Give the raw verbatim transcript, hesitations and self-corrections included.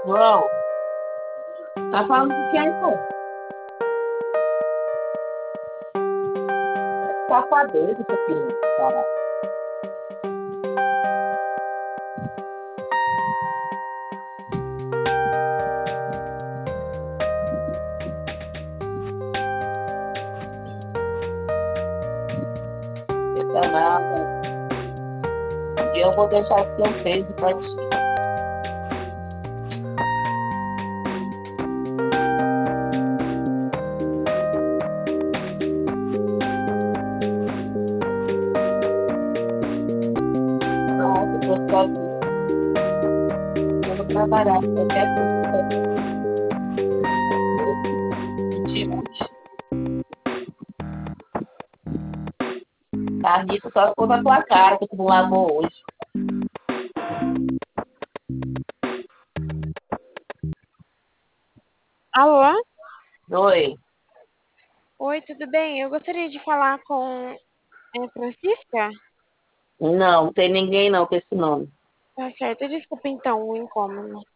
João, tá falando de quem, pô? Safadeza, seu filho. Cara. Então, não. Um dia eu vou deixar de ser um peso pra ti. Nossa, eu tô sozinha. Eu vou trabalhar. Qualquer coisa que eu pedir hoje. Carniça só se for na tua cara que tu não lavou hoje. Alô? Oi. Oi, tudo bem? Eu gostaria de falar com a Francisca. Não, não tem ninguém não com esse nome. Tá certo, desculpa então o incômodo.